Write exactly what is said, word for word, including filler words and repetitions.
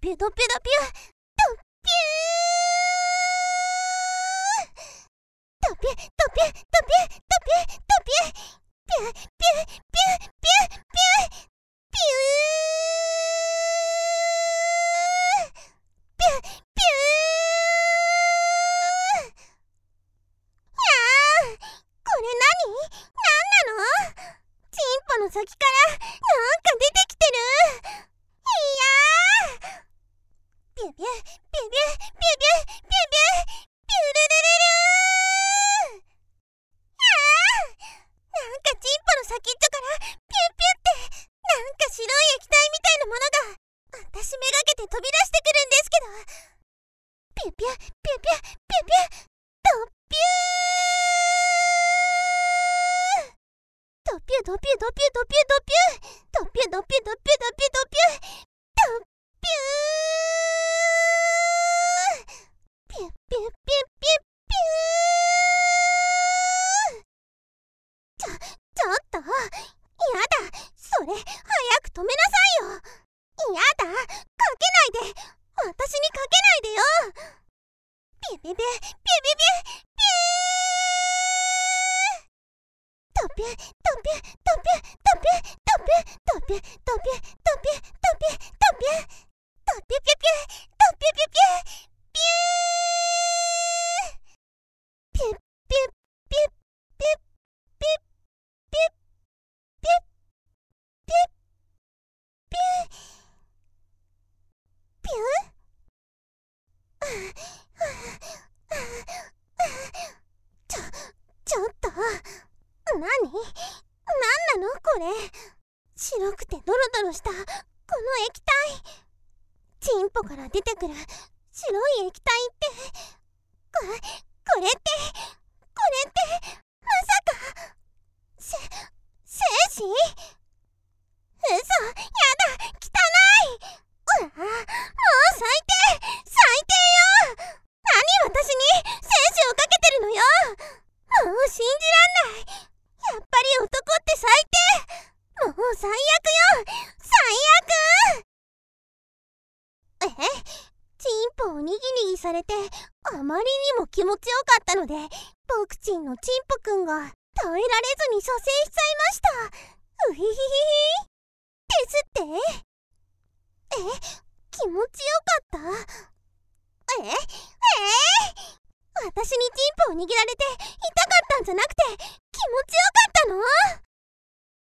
ピュドピュドピュドピュードピュドピュドピュドピュドピュピュピュピュピュピュピュピューピュピュー。やー、これ何？何なの？チンポの先からなんか出てきてる。いやー、ピュピュピュピュピュピュピュピュピュルルルルルー。なんかチンポの先っちょからピュッピュってなんか白い液体みたいなものが私めがけて飛び出してくるんですけど、ピュピュピュピュピュピュドピュードピュドピュドピュドピュドピュドピュドピュドピュドピュドピュドピュドピューピュピュピュピュピュー。ちょ、ちょっと、やだ、それ、早く止めなさいよ。やだ、かけないで、私にかけないでよ。ピュピュピュ、ピュピュピュ、ピュー。ドピュ、ドピュ、ドピュ、ドピュ、ドピュ、ドピュ、ドピュ、ドピュ、ドピュ、ドピュ、ドピュ、ドピュピュピュ、ドピュピュピュ、ピュー。ピュッピュッピュッピュッピュッピュッピュッピュッピュッピュッ。ちょ、ちょっと、なに？なんなのこれ？白くてドロドロしたこの液体。チンポから出てくる白い液体って、こ、これって、これって、まさか、せ、精子？嘘、やだ、汚い。うわ、もう最低、最低よ。何私に精子をかけてるのよ。もう信じらんない。やっぱり男って最低。もう最悪よ、最悪。え？チンポをにぎにぎされてあまりにも気持ちよかったので、僕ちんのチンポくんが耐えられずに射精しちゃいました。うひひひひですって？え？気持ちよかった？え？えー、私にチンポを握られて痛かったんじゃなくて気持ちよかったの？